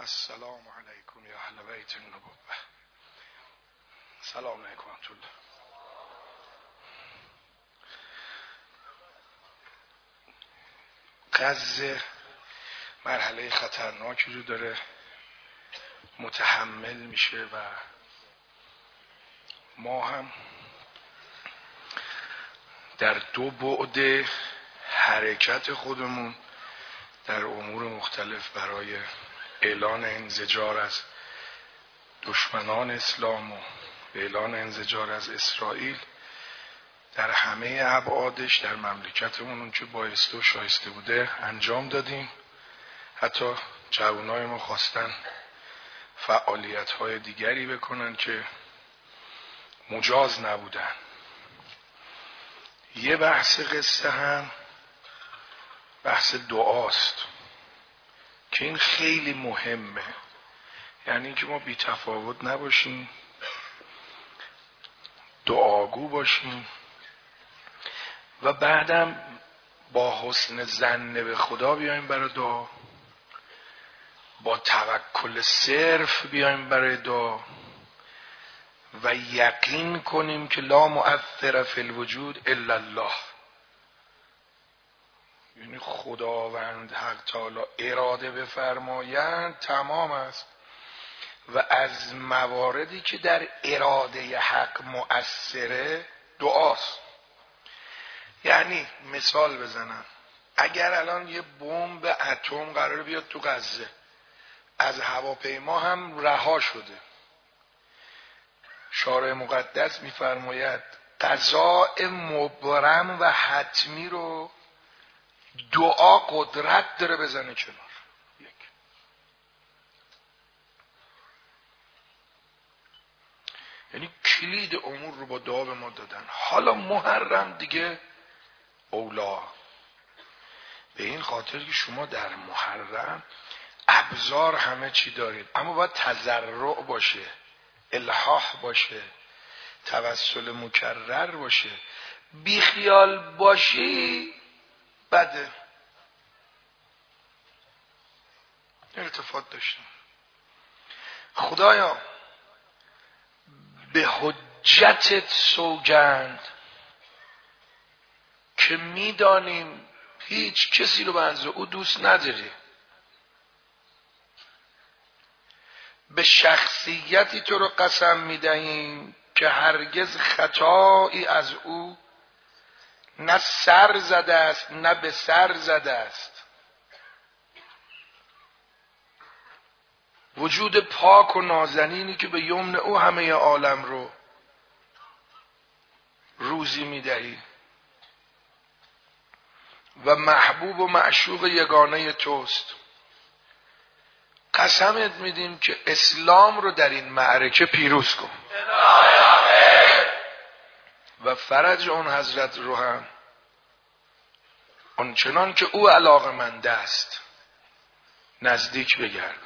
السلام علیکم یا اهل بیت النبوة. سلام علیکم ورحمة الله. غزه مرحله خطرناکی رو داره متحمل میشه و ما هم در دو بعد حرکت خودمون در امور مختلف برای اعلان انزجار از دشمنان اسلام و اعلان انزجار از اسرائیل در همه ابعادش در مملکتمون اون که بایسته و شایسته بوده انجام دادیم. حتی جوانای ما خواستن فعالیت‌های دیگری بکنن که مجاز نبودن. یه بحث قصه هم بحث دعاست که این خیلی مهمه، یعنی که ما بی تفاوت نباشیم، دعاگو باشیم و بعدم با حسن ظن به خدا بیایم برای دعا، با توکل صرف بیایم برای دعا و یقین کنیم که لا مؤثر فی الوجود الا الله، یعنی خداوند حق تعالی اراده بفرمایند تمام است و از مواردی که در اراده حق مؤثره دعاست. یعنی مثال بزنم، اگر الان یه بمب اتم قراره بیاد تو غزه، از هواپیما هم رها شده، شارع مقدس میفرماید قضاء مبرم و حتمی رو دعا قدرت داره بزنه کنار. یعنی کلید امور رو با دعا به ما دادن. حالا محرم دیگه اولا، به این خاطر که شما در محرم ابزار همه چی دارید، اما باید تضرع باشه، الحاح باشه، توسل مکرر باشه. بیخیال باشی بده. التفات داشتم خدایا به حجتت سوگند که میدانیم هیچ کسی رو بنز او دوست نداری، به شخصیتی تو رو قسم میدهیم که هرگز خطایی از او نه سر زده است نه به سر زده است. وجود پاک و نازنینی که به یمن او همه عالم رو روزی میدهی و محبوب و معشوق یگانه توست. قسمت میدیم که اسلام رو در این معرکه پیروز کن و فرج اون حضرت رو هم آنچنان که او علاقه‌مند است نزدیک بگردن.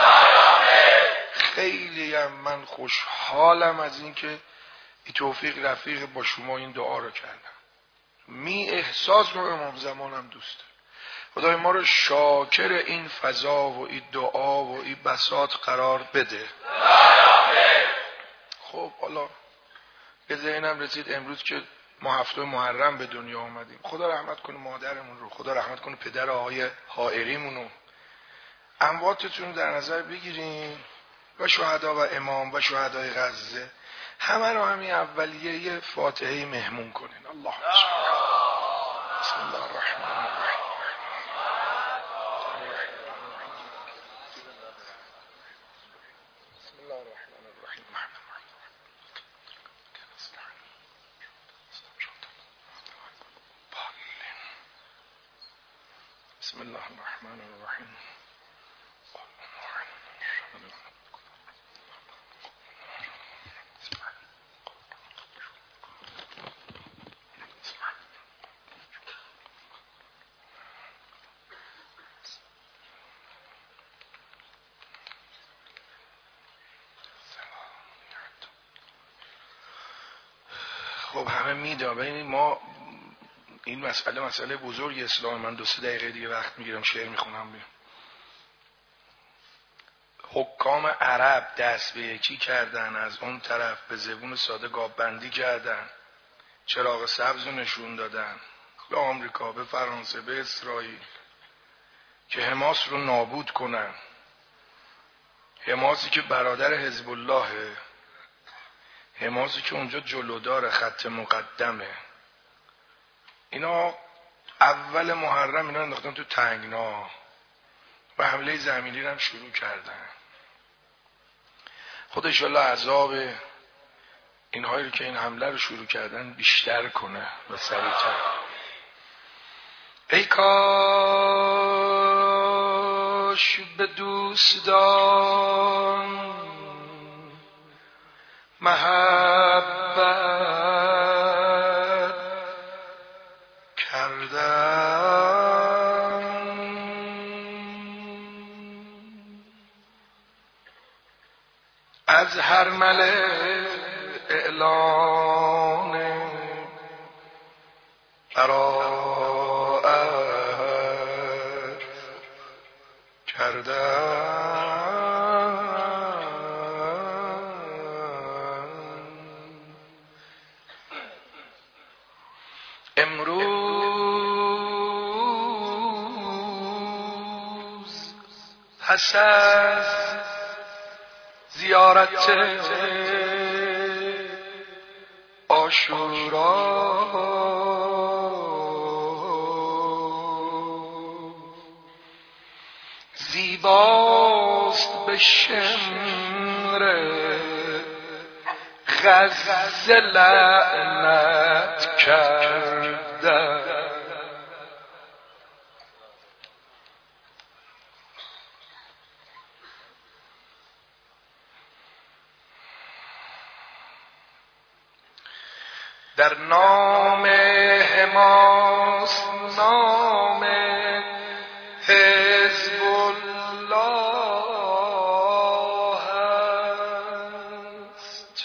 خیلی هم من خوشحالم از این که این توفیق رفیق با شما این دعا رو کردم. احساس رو امام زمانم دوست دارم. خدای ما رو شاکر این فضا و این دعا و این بساط قرار بده. خب حالا به ذهنم رسید امروز که ما هفته محرم به دنیا آمدیم، خدا رحمت کنه مادرمون رو، خدا رحمت کنه پدر آقای حائریمون رو، امواتتون رو در نظر بگیریم و شهدا و امام و شهدای غزه همه رو همین اولیه یه فاتحه مهمون کنین. الله بسم الله الرحمن الرحیم. بسم الله الرحمن الرحیم. بسم الله الرحمن الرحیم. خب همه میدونید ما این مسئله بزرگ اسلام. من 2-3 دقیقه دیگه وقت میگیرم شعر میخونم. حکام عرب دست به یکی کردن، از اون طرف به زبون ساده گاب بندی کردن، چراغ سبز رو نشون دادن به آمریکا، به فرانسه، به اسرائیل که حماس رو نابود کنن. حماسی که برادر حزب اللهه، حماسی که اونجا جلودار خط مقدمه. اینا اول محرم اینا انداختن تو تنگنا و حمله زمینی رو هم شروع کردن. خدا انشالله عذاب اینهایی رو که این حمله رو شروع کردن بیشتر کنه و سریعتر. ای کاش به دوستان محبت کردم، از هر ملک اعلان براءت کردم. امروز پس از زیارت عاشورا زیباست به شمر غزه لعنت کرده. در نام حماس، نام حزب الله است،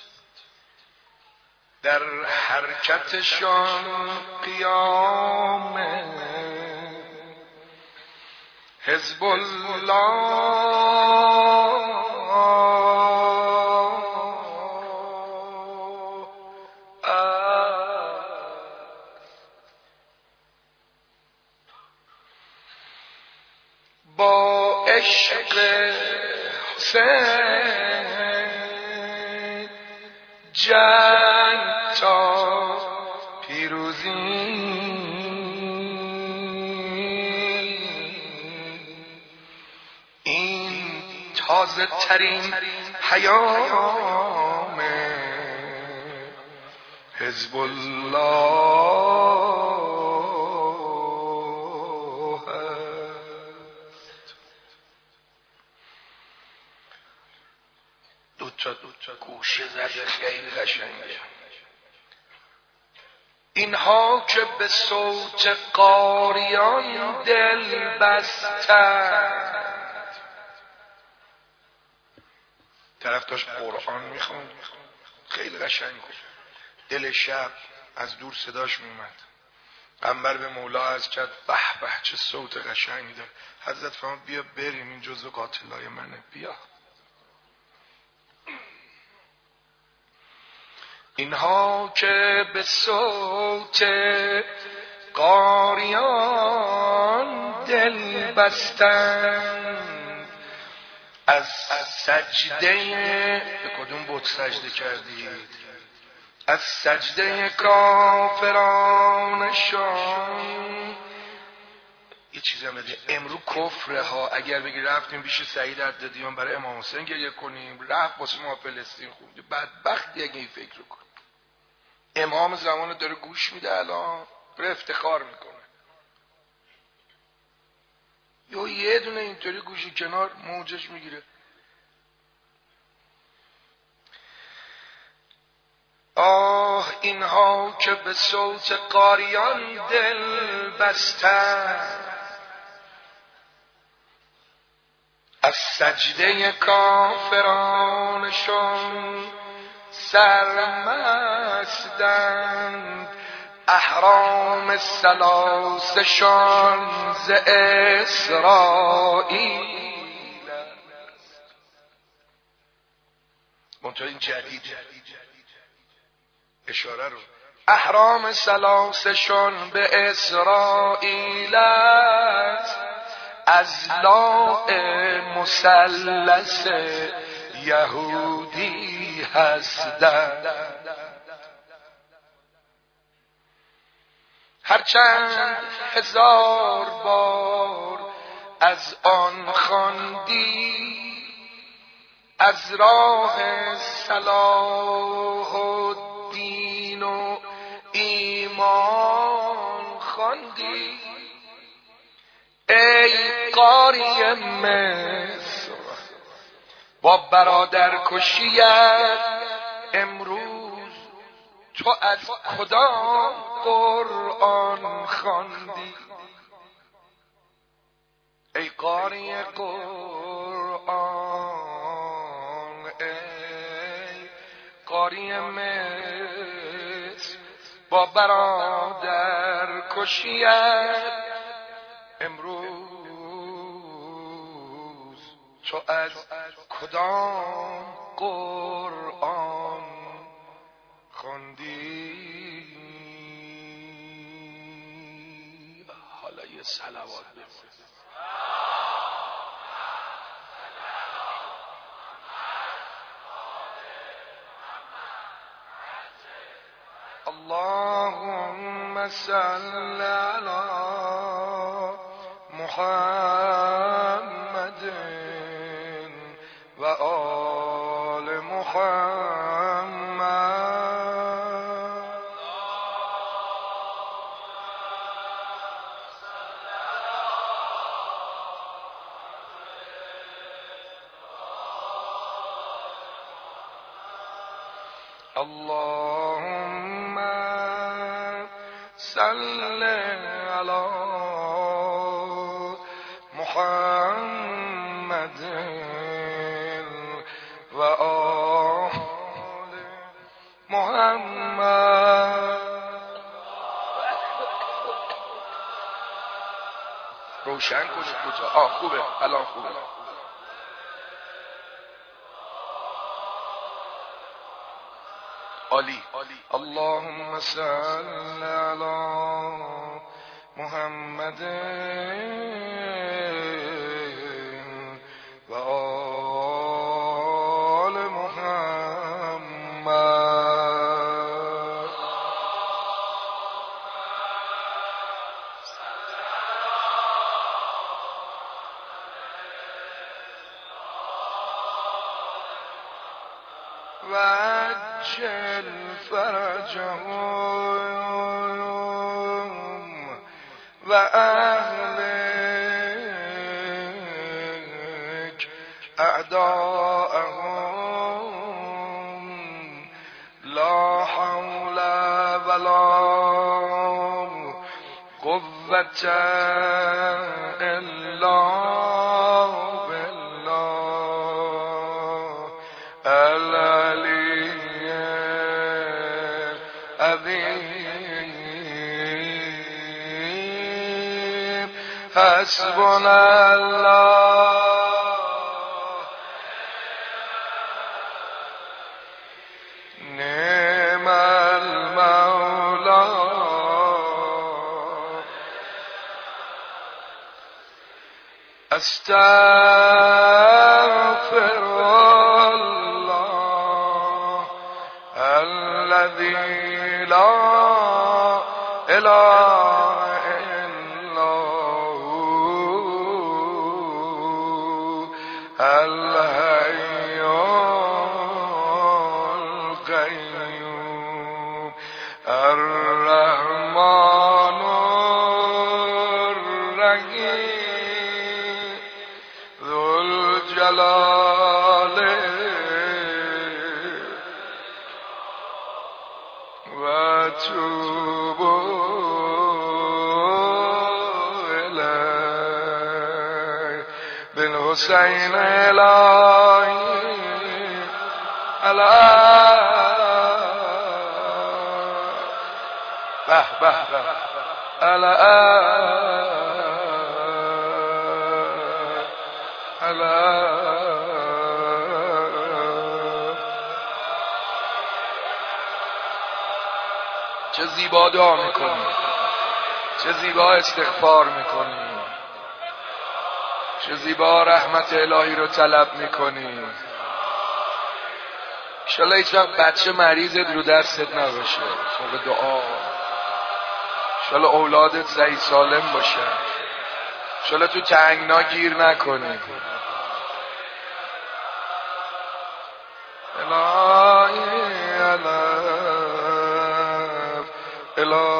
در حرکتشان قیام حزب الله با عشق حسین جنگ تا پیروزی، این تازه ترین پیام حزب الله. دوتا گوشه زده خیلی قشنگه. اینها که به صوت قاریان دل بستند، طرف داشت قرآن میخوند خیلی قشنگ بود، دل شب از دور صداش میومد. قنبر به مولا عرض کرد به به چه صوت قشنگی داره. حضرت فرمود بیا بریم، این جزو قاتلای منه، بیا. اینها که به صوت قاریان دل بستند، از سجده به کدوم بت سجده کردید؟ از سجده کافرانشان. یه چیزی هم بده، امرو کفره ها. اگر بگی رفتیم پیش سعید عددیان برای امام حسین گریه کنیم، رفت واسه ما فلسطین خوندیم، بدبختی اگه این فکر رو کن. امام زمان داره گوش میده، الان داره افتخار میکنه. یه دونه اینطوری گوشی کنار موجش میگیره. آه اینها که به صوت قاریان دل بستند، از سجده کافرانشان سرمستند، احرام سلاسشان ز اسرائیل است. منطقه این جدید اشاره رو احرام سلاسشون به اسرائیل است، از لاء مثلث یهودی هستند. هرچند هزار بار از آن خواندی، از راه صلاح الدین و ایمان خواندی. ای قاری مصر با برادر کشیت امروز تو از کدام قرآن خواندی؟ ای قاری قرآن، ای قاری مصر با برادر کشیت امروز تو از کدام قرآن خواندی؟ حالا یه صلوات بفرست. اللهم صل علی محمد و آل محمد. اللهم صل علی محمد و آل محمد. روشن کنید کوتاه. خوبه الان خوبه. عالی. اللهم صل علی محمد و آل محمد. وعجل فرجهم و اهلک اعداءهم لا حول ولا قوة الا بالله العلی العظیم. حسبنا الله نعم المولا استغفر الله الذي لا اله الا هو الحي القيوم الرحمن الرحيم ذو الجلال وتوبوا إليه بالحسين إلهي به به به چه زیبا دعا میکنی، چه زیبا استغفار میکنی، چه زیبا رحمت الهی رو طلب میکنی. انشالله هیچ وقت بچه مریضت رو دستت نباشه موقع دعا. انشالله اولادت صحیح سالم باشه. انشالله تو تنگنا گیر نکنی. الهی الهی